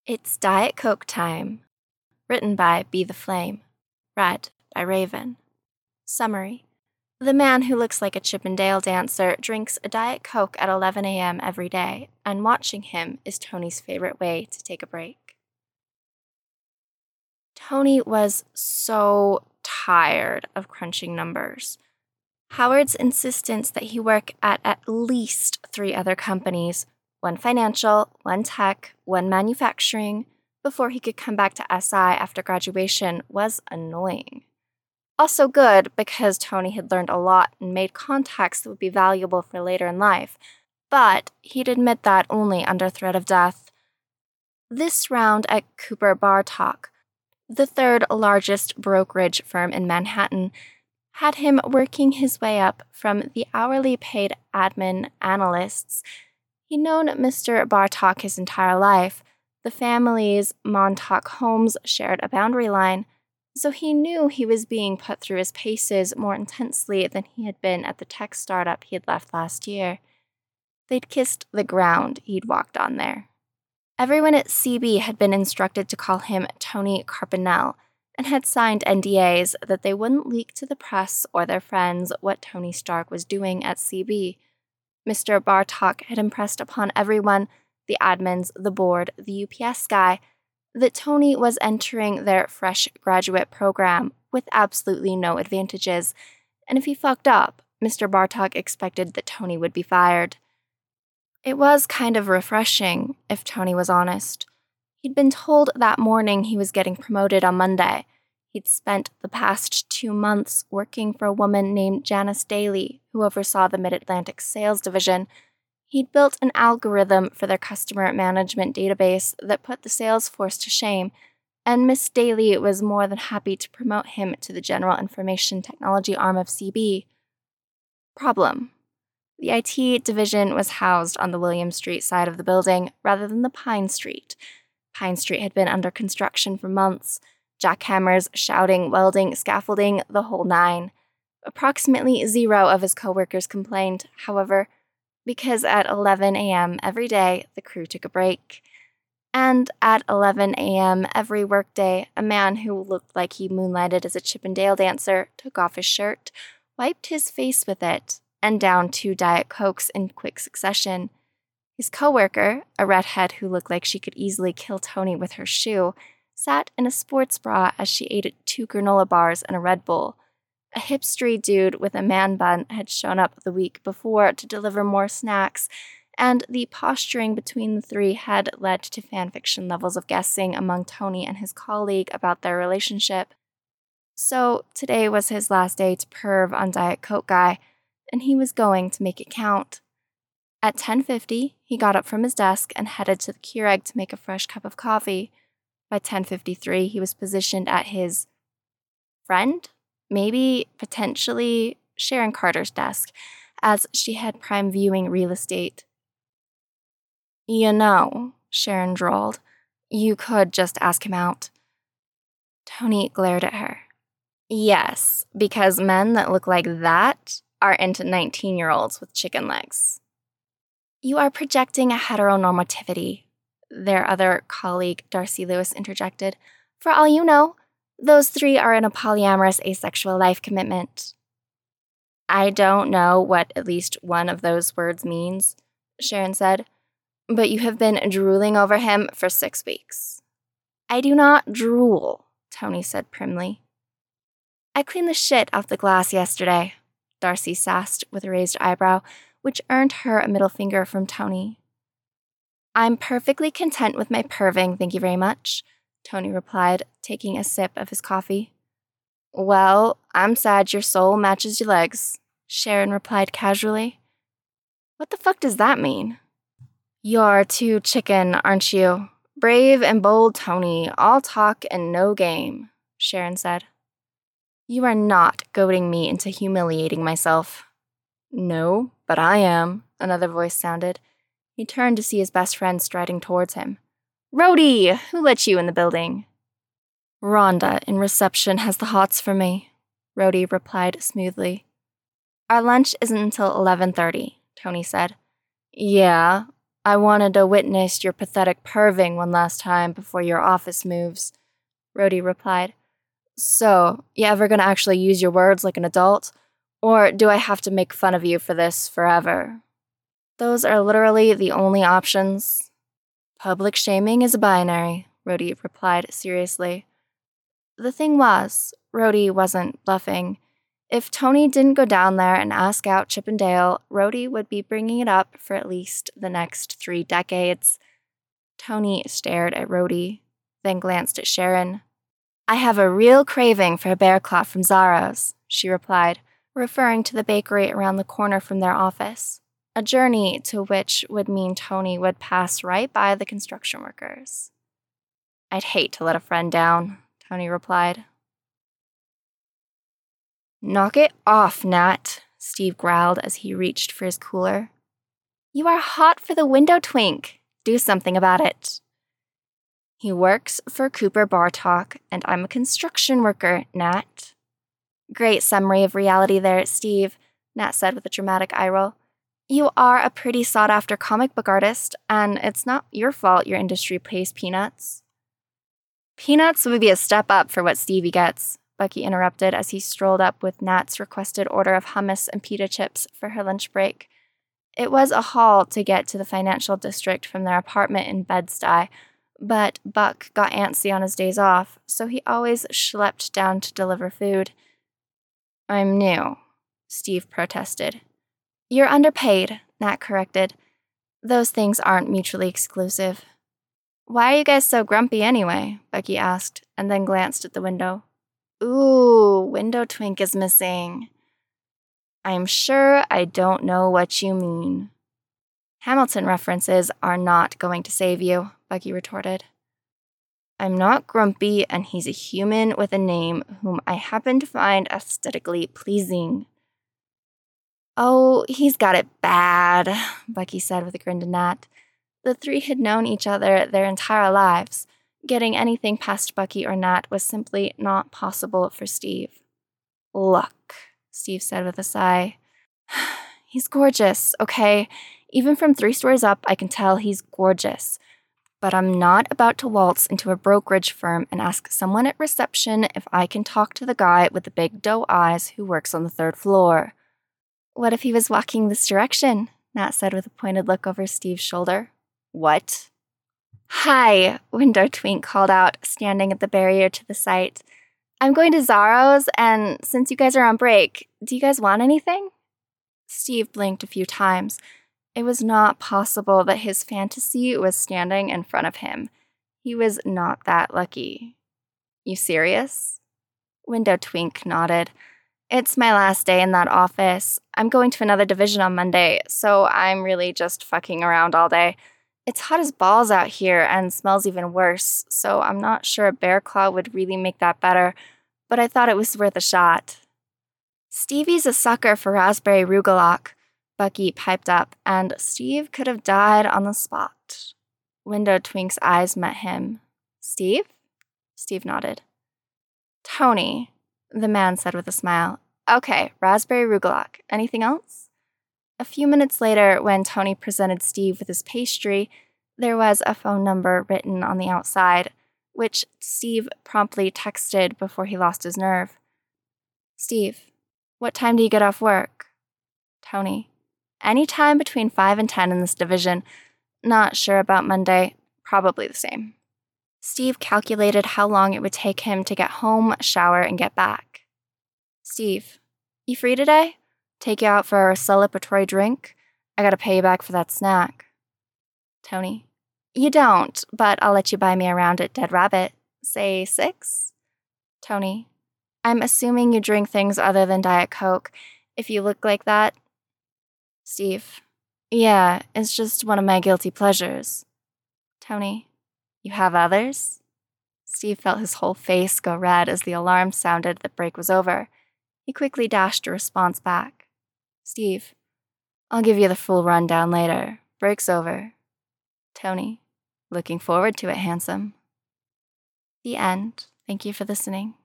It's Diet Coke time. Written by Be the Flame. Read by Raven. Summary. The man who looks like a Chippendale dancer drinks a Diet Coke at 11 a.m. every day, and watching him is Tony's favorite way to take a break. Tony was so tired of crunching numbers. Howard's insistence that he work at least 3 other companies, one financial, one tech, one manufacturing, before he could come back to SI after graduation was annoying. Also good because Tony had learned a lot and made contacts that would be valuable for later in life, but he'd admit that only under threat of death. This round at Cooper Bartok, the 3rd largest brokerage firm in Manhattan, had him working his way up from the hourly paid admin analysts. He'd known Mr. Bartok his entire life. The family's Montauk homes shared a boundary line, so he knew he was being put through his paces more intensely than he had been at the tech startup he had left last year. They'd kissed the ground he'd walked on there. Everyone at CB had been instructed to call him Tony Carpinell, and had signed NDAs that they wouldn't leak to the press or their friends what Tony Stark was doing at CB. Mr. Bartok had impressed upon everyone, the admins, the board, the UPS guy, that Tony was entering their fresh graduate program with absolutely no advantages, and if he fucked up, Mr. Bartok expected that Tony would be fired. It was kind of refreshing, if Tony was honest. He'd been told that morning he was getting promoted on Monday. He'd spent the past 2 months working for a woman named Janice Daly, who oversaw the Mid-Atlantic sales division. He'd built an algorithm for their customer management database that put the sales force to shame, and Miss Daly was more than happy to promote him to the General Information Technology arm of CB. Problem. The IT division was housed on the William Street side of the building rather than the Pine Street. Pine Street had been under construction for months. Jackhammers, shouting, welding, scaffolding, the whole 9. Approximately 0 of his coworkers complained, however, because at 11 a.m. every day, the crew took a break. And at 11 a.m. every workday, a man who looked like he moonlighted as a Chippendale dancer took off his shirt, wiped his face with it, and downed 2 Diet Cokes in quick succession. His coworker, a redhead who looked like she could easily kill Tony with her shoe, sat in a sports bra as she ate 2 granola bars and a Red Bull. A hipstery dude with a man bun had shown up the week before to deliver more snacks, and the posturing between the 3 had led to fanfiction levels of guessing among Tony and his colleague about their relationship. So today was his last day to perv on Diet Coke guy, and he was going to make it count. At 10:50, he got up from his desk and headed to the Keurig to make a fresh cup of coffee. By 10:53, he was positioned at his friend, maybe, potentially, Sharon Carter's desk, as she had prime viewing real estate. "You know," Sharon drawled, "you could just ask him out." Tony glared at her. "Yes, because men that look like that are into 19-year-olds with chicken legs." "You are projecting a heteronormativity," their other colleague, Darcy Lewis, interjected. "For all you know, those 3 are in a polyamorous asexual life commitment." "I don't know what at least one of those words means," Sharon said, "but you have been drooling over him for 6 weeks." "I do not drool," Tony said primly. "I cleaned the shit off the glass yesterday," Darcy sassed with a raised eyebrow, which earned her a middle finger from Tony. "I'm perfectly content with my perving, thank you very much," Tony replied, taking a sip of his coffee. "Well, I'm sad your soul matches your legs," Sharon replied casually. "What the fuck does that mean?" "You're too chicken, aren't you? Brave and bold Tony, all talk and no game," Sharon said. "You are not goading me into humiliating myself." "No, but I am," another voice sounded. He turned to see his best friend striding towards him. "Rhodey, who let you in the building?" "Rhonda in reception has the hots for me," Rhodey replied smoothly. "Our lunch isn't until 11:30, Tony said. "Yeah, I wanted to witness your pathetic perving one last time before your office moves, Rhodey replied. So, you ever gonna actually use your words like an adult? Or do I have to make fun of you for this forever? Those are literally the only options. Public shaming is a binary, Rhodey replied seriously. The thing was, Rhodey wasn't bluffing. If Tony didn't go down there and ask out Chip and Dale, Rhodey would be bringing it up for at least the next 3 decades. Tony stared at Rhodey, then glanced at Sharon. I have a real craving for a bear claw from Zaro's, she replied, referring to the bakery around the corner from their office, a journey to which would mean Tony would pass right by the construction workers. I'd hate to let a friend down, Tony replied. Knock it off, Nat, Steve growled as he reached for his cooler. You are hot for the window twink. Do something about it. He works for Cooper Bartok, and I'm a construction worker, Nat. Great summary of reality there, Steve, Nat said with a dramatic eye roll. You are a pretty sought-after comic book artist, and it's not your fault your industry pays peanuts. Peanuts would be a step up for what Stevie gets, Bucky interrupted as he strolled up with Nat's requested order of hummus and pita chips for her lunch break. It was a haul to get to the financial district from their apartment in Bed-Stuy, but Buck got antsy on his days off, so he always schlepped down to deliver food. I'm new, Steve protested. You're underpaid, Nat corrected. Those things aren't mutually exclusive. Why are you guys so grumpy anyway? Bucky asked, and then glanced at the window. Ooh, window twink is missing. I'm sure I don't know what you mean. Hamilton references are not going to save you, Bucky retorted. I'm not grumpy, and he's a human with a name whom I happen to find aesthetically pleasing. Oh, he's got it bad, Bucky said with a grin to Nat. The three had known each other their entire lives. Getting anything past Bucky or Nat was simply not possible for Steve. Look, Steve said with a sigh. He's gorgeous, okay? Even from 3 stories up, I can tell he's gorgeous. But I'm not about to waltz into a brokerage firm and ask someone at reception if I can talk to the guy with the big doe eyes who works on the 3rd floor. What if he was walking this direction? Nat said with a pointed look over Steve's shoulder. What? Hi, Window Twink called out, standing at the barrier to the site. I'm going to Zaro's, and since you guys are on break, do you guys want anything? Steve blinked a few times. It was not possible that his fantasy was standing in front of him. He was not that lucky. You serious? Window Twink nodded. It's my last day in that office. I'm going to another division on Monday, so I'm really just fucking around all day. It's hot as balls out here and smells even worse, so I'm not sure a bear claw would really make that better, but I thought it was worth a shot. Stevie's a sucker for raspberry rugelach, Bucky piped up, and Steve could have died on the spot. Window Twink's eyes met him. Steve? Steve nodded. Tony, the man said with a smile. Okay, raspberry rugelach. Anything else? A few minutes later, when Tony presented Steve with his pastry, there was a phone number written on the outside, which Steve promptly texted before he lost his nerve. Steve, what time do you get off work? Tony, any time between 5 and 10 in this division. Not sure about Monday. Probably the same. Steve calculated how long it would take him to get home, shower, and get back. Steve, you free today? Take you out for a celebratory drink? I gotta pay you back for that snack. Tony, you don't, but I'll let you buy me around at Dead Rabbit. Say 6? Tony, I'm assuming you drink things other than Diet Coke. If you look like that. Steve, yeah, it's just one of my guilty pleasures. Tony, you have others? Steve felt his whole face go red as the alarm sounded that break was over. He quickly dashed a response back. Steve, I'll give you the full rundown later. Break's over. Tony, looking forward to it, handsome. The end. Thank you for listening.